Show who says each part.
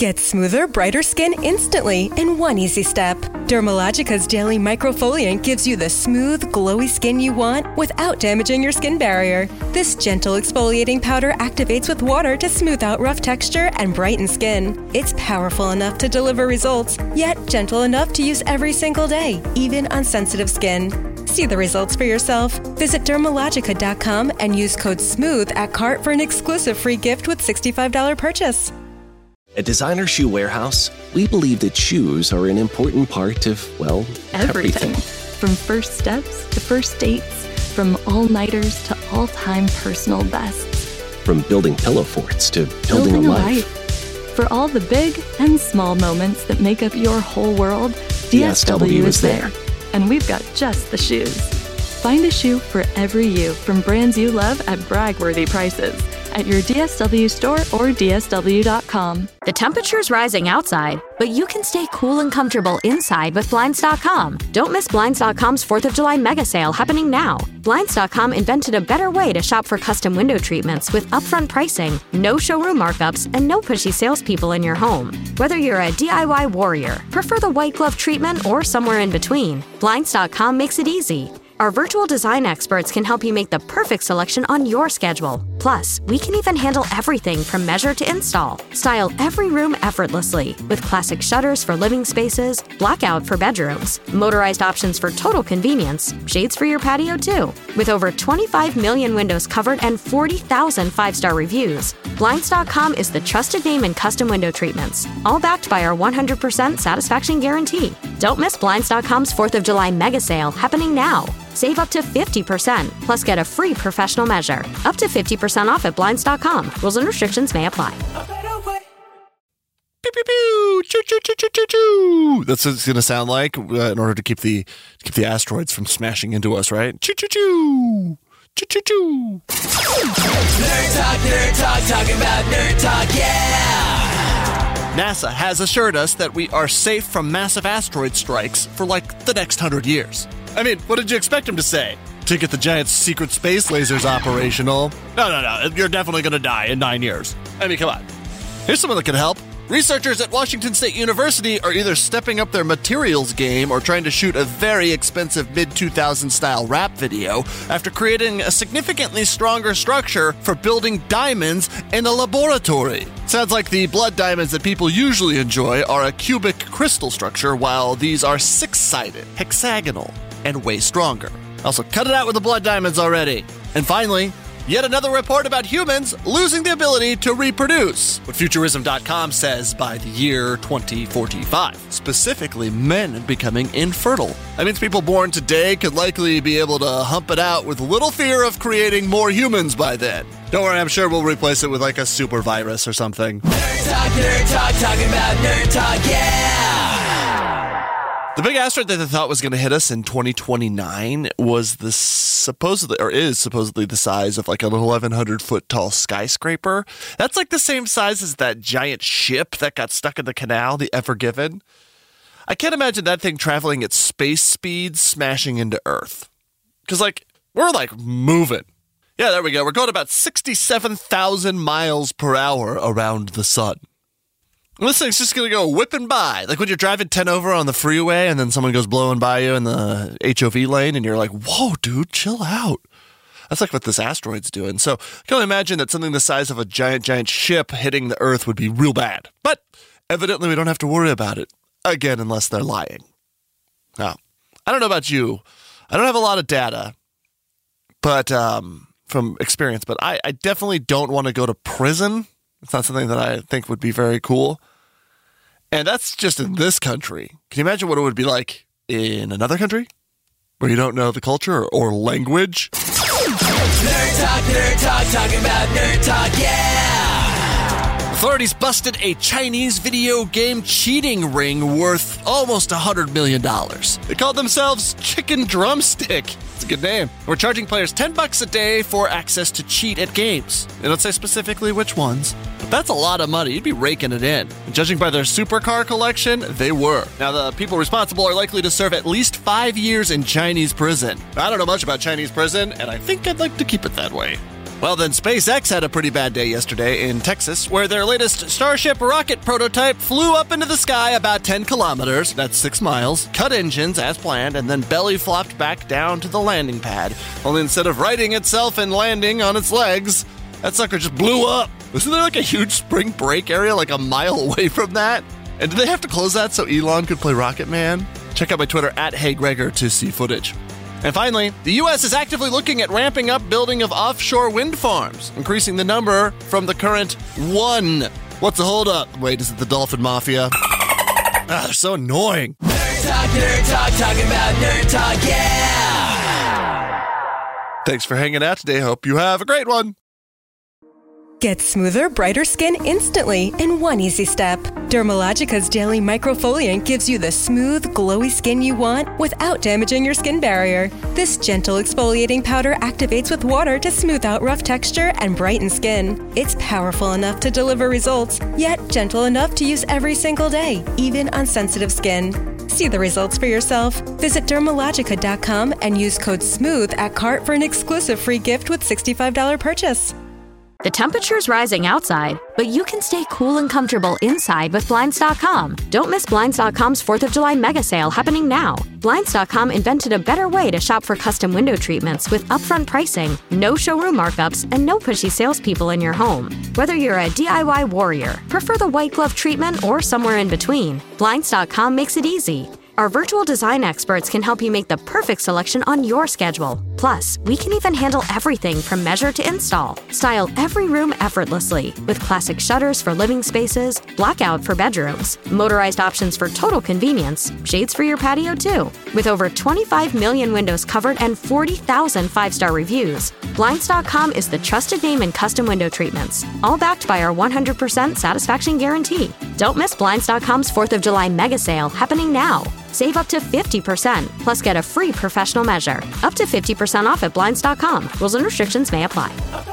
Speaker 1: Get smoother, brighter skin instantly in one easy step. Dermalogica's daily microfoliant gives you the smooth, glowy skin you want without damaging your skin barrier. This gentle exfoliating powder activates with water to smooth out rough texture and brighten skin. It's powerful enough to deliver results, yet gentle enough to use every single day, even on sensitive skin. See the results for yourself. Visit Dermalogica.com and use code SMOOTH at cart for an exclusive free gift with $65 purchase.
Speaker 2: At Designer Shoe Warehouse, we believe that shoes are an important part of, well, everything.
Speaker 3: From first steps to first dates, from all-nighters to all-time personal bests.
Speaker 2: From building pillow forts to building a life.
Speaker 3: For all the big and small moments that make up your whole world, DSW is there. And we've got just the shoes. Find a shoe for every you from brands you love at brag-worthy prices at your DSW store or DSW.com.
Speaker 4: The temperature's rising outside, but you can stay cool and comfortable inside with Blinds.com. Don't miss Blinds.com's 4th of July mega sale happening now. Blinds.com invented a better way to shop for custom window treatments with upfront pricing, no showroom markups, and no pushy salespeople in your home. Whether you're a DIY warrior, prefer the white glove treatment, or somewhere in between, Blinds.com makes it easy. Our virtual design experts can help you make the perfect selection on your schedule. Plus, we can even handle everything from measure to install. Style every room effortlessly with classic shutters for living spaces, blackout for bedrooms, motorized options for total convenience, shades for your patio too. With over 25 million windows covered and 40,000 five-star reviews, Blinds.com is the trusted name in custom window treatments, all backed by our 100% satisfaction guarantee. Don't miss Blinds.com's 4th of July mega sale happening now. Save up to 50%, plus get a free professional measure. Up to 50% off at Blinds.com. Rules and restrictions may apply.
Speaker 5: Pew, pew, pew. Choo, choo, choo, choo, choo, choo. That's what it's going to sound like in order to keep the asteroids from smashing into us, right? Choo, choo, choo. Choo, choo, choo.
Speaker 6: Nerd talk, talking about nerd talk, yeah!
Speaker 5: NASA has assured us that we are safe from massive asteroid strikes for like the next 100 years. I mean, what did you expect him to say? To get the giant secret space lasers operational? No. You're definitely going to die in 9 years. I mean, come on. Here's someone that could help. Researchers at Washington State University are either stepping up their materials game or trying to shoot a very expensive mid-2000s style rap video after creating a significantly stronger structure for building diamonds in a laboratory. Sounds like the blood diamonds that people usually enjoy are a cubic crystal structure, while these are six-sided, hexagonal, and way stronger. Also, cut it out with the blood diamonds already. And finally, yet another report about humans losing the ability to reproduce. What Futurism.com says by the year 2045. Specifically, men becoming infertile. That means people born today could likely be able to hump it out with little fear of creating more humans by then. Don't worry, I'm sure we'll replace it with like a super virus or something.
Speaker 6: Nerd talk, talking about nerd talk, yeah!
Speaker 5: The big asteroid that they thought was going to hit us in 2029 was is supposedly the size of like an 1,100-foot tall skyscraper. That's like the same size as that giant ship that got stuck in the canal, the Ever Given. I can't imagine that thing traveling at space speed, smashing into Earth. Because like, we're like moving. Yeah, there we go. We're going about 67,000 miles per hour around the sun. And this thing's just going to go whipping by. Like when you're driving 10 over on the freeway and then someone goes blowing by you in the HOV lane and you're like, whoa, dude, chill out. That's like what this asteroid's doing. So I can only imagine that something the size of a giant ship hitting the Earth would be real bad. But evidently we don't have to worry about it. Again, unless they're lying. Now, I don't know about you. I don't have a lot of data, but from experience, but I definitely don't want to go to prison. It's not something that I think would be very cool. And that's just in this country. Can you imagine what it would be like in another country where you don't know the culture or language?
Speaker 6: Nerd talk, talking about nerd talk, yeah!
Speaker 5: Authorities busted a Chinese video game cheating ring worth almost $100 million. They called themselves Chicken Drumstick. It's a good name. We're charging players $10 a day for access to cheat at games. They don't say specifically which ones, but that's a lot of money. You'd be raking it in. And judging by their supercar collection, they were. Now, the people responsible are likely to serve at least 5 years in Chinese prison. I don't know much about Chinese prison, and I think I'd like to keep it that way. Well, then SpaceX had a pretty bad day yesterday in Texas, where their latest Starship rocket prototype flew up into the sky about 10 kilometers, that's 6 miles, cut engines as planned, and then belly flopped back down to the landing pad. Only instead of righting itself and landing on its legs, that sucker just blew up. Wasn't there like a huge spring break area like a mile away from that? And did they have to close that so Elon could play Rocket Man? Check out my Twitter at HeyGregor to see footage. And finally, the U.S. is actively looking at ramping up building of offshore wind farms, increasing the number from the current 1. What's the holdup? Wait, is it the Dolphin Mafia? They're so annoying.
Speaker 6: Nerd talk, talking about nerd talk, yeah!
Speaker 5: Thanks for hanging out today. Hope you have a great one.
Speaker 1: Get smoother, brighter skin instantly in one easy step. Dermalogica's Daily Microfoliant gives you the smooth, glowy skin you want without damaging your skin barrier. This gentle exfoliating powder activates with water to smooth out rough texture and brighten skin. It's powerful enough to deliver results, yet gentle enough to use every single day, even on sensitive skin. See the results for yourself. Visit Dermalogica.com and use code SMOOTH at cart for an exclusive free gift with $65 purchase.
Speaker 4: The temperature's rising outside, but you can stay cool and comfortable inside with Blinds.com. Don't miss Blinds.com's 4th of July mega sale happening now. Blinds.com invented a better way to shop for custom window treatments with upfront pricing, no showroom markups, and no pushy salespeople in your home. Whether you're a DIY warrior, prefer the white glove treatment, or somewhere in between, Blinds.com makes it easy. Our virtual design experts can help you make the perfect selection on your schedule. Plus, we can even handle everything from measure to install. Style every room effortlessly with classic shutters for living spaces, blackout for bedrooms, motorized options for total convenience, shades for your patio too. With over 25 million windows covered and 40,000 5-star reviews, Blinds.com is the trusted name in custom window treatments, all backed by our 100% satisfaction guarantee. Don't miss Blinds.com's 4th of July mega sale happening now. Save up to 50%, plus get a free professional measure. Up to 50% off at Blinds.com. Rules and restrictions may apply.